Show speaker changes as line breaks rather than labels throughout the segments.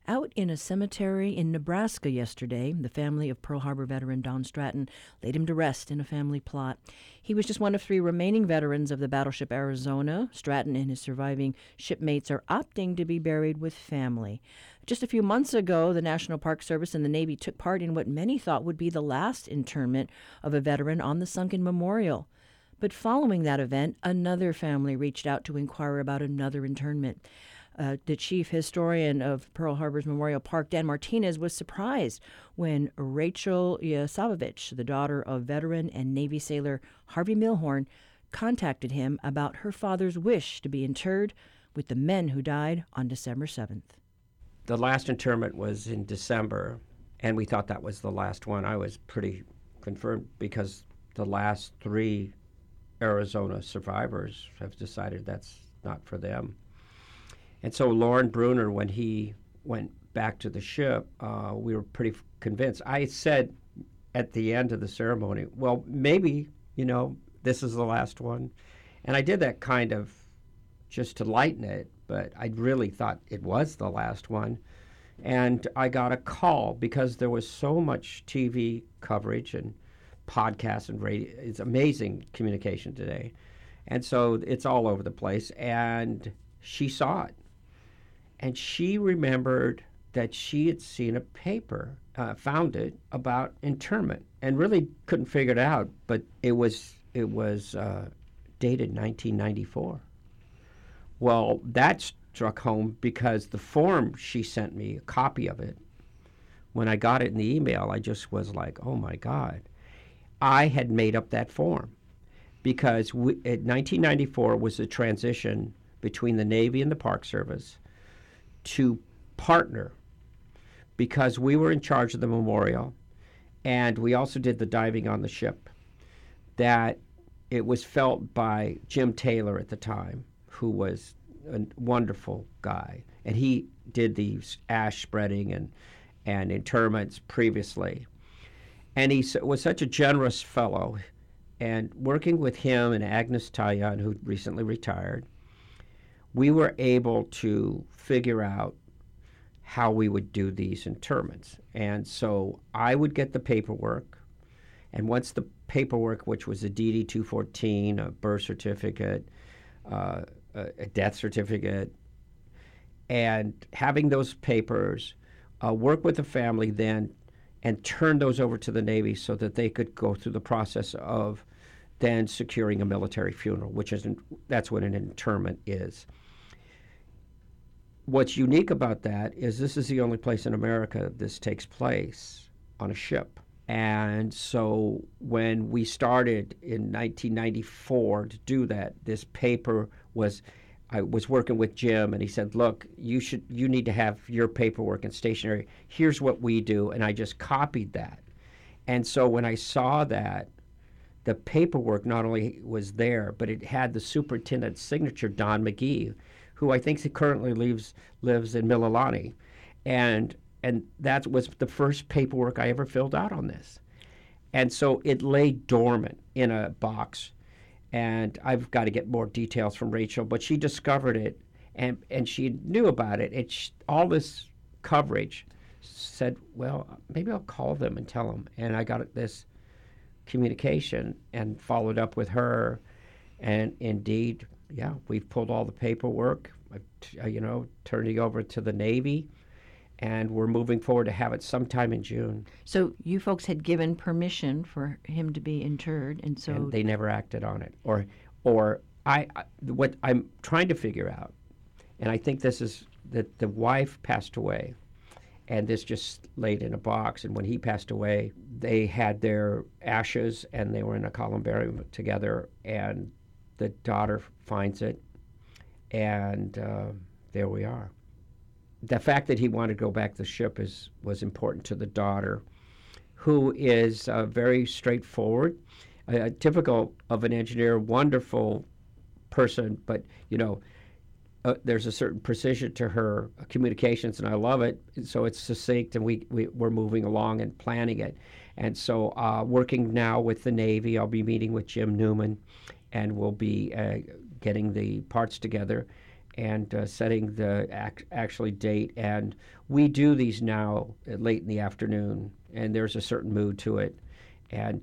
Out in a cemetery in Nebraska yesterday, the family of Pearl Harbor veteran Don Stratton laid him to rest in a family plot. He was just one of 3 remaining veterans of the battleship Arizona. Stratton and his surviving shipmates are opting to be buried with family. Just a few months ago, the National Park Service and the Navy took part in what many thought would be the last internment of a veteran on the sunken memorial. But following that event, another family reached out to inquire about another internment. The chief historian of Pearl Harbor's Memorial Park, Dan Martinez, was surprised when Rachel Yasovich, the daughter of veteran and Navy sailor Harvey Milhorn, contacted him about her father's wish to be interred with the men who died on December 7th.
The last interment was in December, and we thought that was the last one. I was pretty confirmed because the last 3 Arizona survivors have decided that's not for them. And so Lauren Bruner, when he went back to the ship, we were pretty convinced. I said at the end of the ceremony, well, maybe, this is the last one. And I did that kind of just to lighten it, but I really thought it was the last one. And I got a call because there was so much TV coverage and podcasts and radio. It's amazing communication today. And so it's all over the place. And she saw it. And she remembered that she had seen a paper, found it, about internment, and really couldn't figure it out. But it was dated 1994. Well, that struck home because the form she sent me, a copy of it, when I got it in the email, I just was like, oh my God. I had made up that form because 1994 was the transition between the Navy and the Park Service to partner, because we were in charge of the memorial and we also did the diving on the ship, that it was felt by Jim Taylor at the time, who was a wonderful guy, and he did the ash spreading and interments previously. And he was such a generous fellow, and working with him and Agnes Tayan, who recently retired, we were able to figure out how we would do these interments. And so I would get the paperwork, and once the paperwork, which was a DD-214, a birth certificate, a death certificate, and having those papers, work with the family then and turn those over to the Navy so that they could go through the process of then securing a military funeral, that's what an interment is. What's unique about that is this is the only place in America this takes place on a ship. And so when we started in 1994 to do that, this paper I was working with Jim, and he said, look, you need to have your paperwork and stationery. Here's what we do. And I just copied that. And so when I saw that, the paperwork not only was there, but it had the superintendent's signature, Don McGee, who I think currently lives in Mililani. And that was the first paperwork I ever filled out on this. And so it lay dormant in a box. And I've got to get more details from Rachel, but she discovered it, and she knew about it. All this coverage said, well, maybe I'll call them and tell them. And I got this communication and followed up with her. And indeed, yeah, we've pulled all the paperwork, turning over to the Navy, and we're moving forward to have it sometime in June.
So you folks had given permission for him to be interred, and
they never acted on it. Or what I'm trying to figure out, and I think this is that the wife passed away, and this just laid in a box. And when he passed away, they had their ashes, and they were in a columbarium together, and the daughter finds it, and there we are. The fact that he wanted to go back to the ship was important to the daughter, who is very straightforward, typical of an engineer, wonderful person, but there's a certain precision to her communications, and I love it. So it's succinct, and we're moving along and planning it. And so working now with the Navy, I'll be meeting with Jim Newman, and we'll be getting the parts together. and setting the actually date. And we do these now late in the afternoon, and there's a certain mood to it. And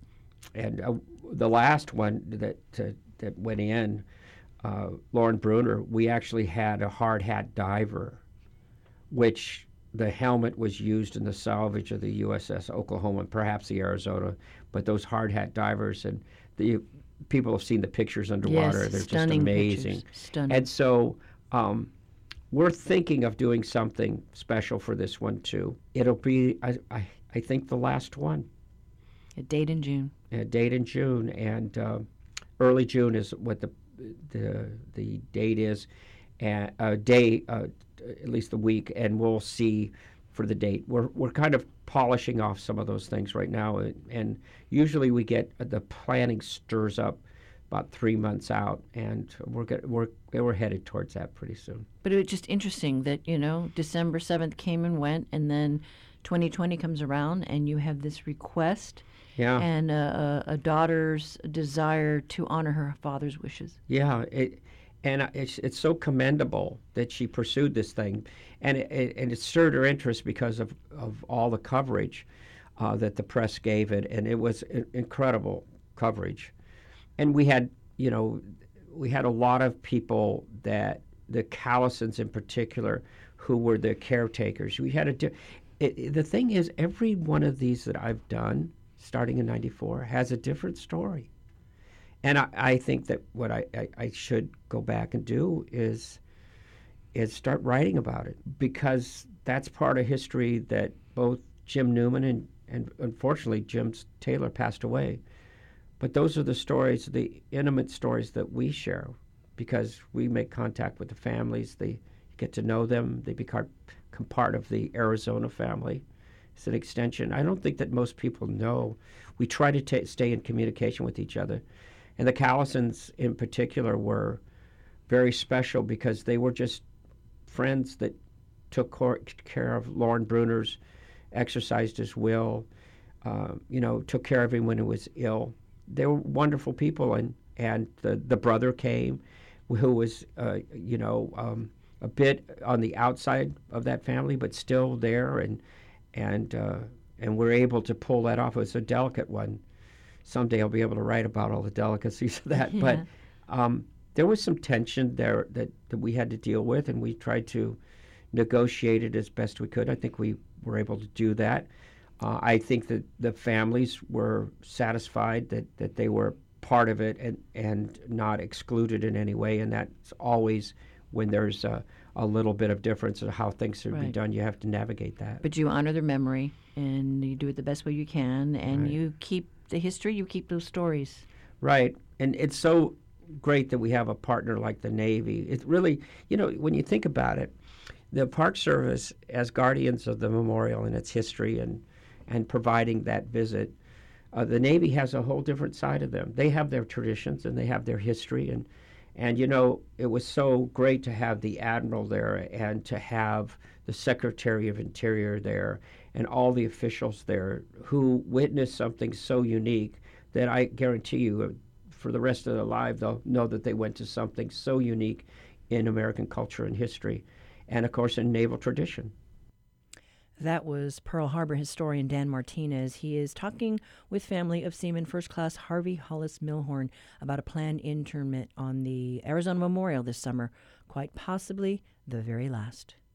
the last one that went in, Lauren Bruner, we actually had a hard hat diver, which the helmet was used in the salvage of the USS Oklahoma and perhaps the Arizona, but those hard hat divers, and the people have seen the pictures underwater.
Yes,
they're just
stunning
amazing.
pictures. Stunning.
And so we're thinking of doing something special for this one too. It'll be, I think, the last one.
A date in June.
A date in June, and early June is what the date is, and a day, at least the week, and we'll see for the date. We're kind of polishing off some of those things right now, and usually we get the planning stirs up about 3 months out, and we're headed towards that pretty soon.
But it was just interesting that, December 7th came and went, and then 2020 comes around, and you have this request.
Yeah.
And a daughter's desire to honor her father's wishes.
Yeah, it's so commendable that she pursued this thing, and it stirred her interest because of all the coverage that the press gave it, and it was incredible coverage. And we had a lot of people, that the Callisons in particular, who were the caretakers. We had the thing is, every one of these that I've done, starting in '94, has a different story. And I think that what I should go back and do is start writing about it, because that's part of history that both Jim Newman and unfortunately Jim Taylor passed away. But those are the stories, the intimate stories that we share, because we make contact with the families. They get to know them. They become part of the Arizona family. It's an extension. I don't think that most people know. We try to stay in communication with each other. And the Callisons in particular were very special because they were just friends that took care of Lauren Bruner's, exercised his will, took care of him when he was ill. They were wonderful people, and the brother came, who was, a bit on the outside of that family, but still there, and we're able to pull that off. It was a delicate one. Someday I'll be able to write about all the delicacies of that. Yeah. But there was some tension there that we had to deal with, and we tried to negotiate it as best we could. I think we were able to do that. I think that the families were satisfied that they were part of it and not excluded in any way, and that's always when there's a little bit of difference in how things should be done. You have to navigate that.
But you honor their memory, and you do it the best way you can, and you keep the history, you keep those stories.
Right. And it's so great that we have a partner like the Navy. It really, when you think about it, the Park Service, as guardians of the memorial and its history and providing that visit, the Navy has a whole different side of them. They have their traditions and they have their history, and it was so great to have the Admiral there and to have the Secretary of Interior there and all the officials there who witnessed something so unique that I guarantee you for the rest of their life they'll know that they went to something so unique in American culture and history, and of course in naval tradition.
That was Pearl Harbor historian Dan Martinez. He is talking with family of Seaman First Class Harvey Hollis Milhorn about a planned internment on the Arizona Memorial this summer, quite possibly the very last.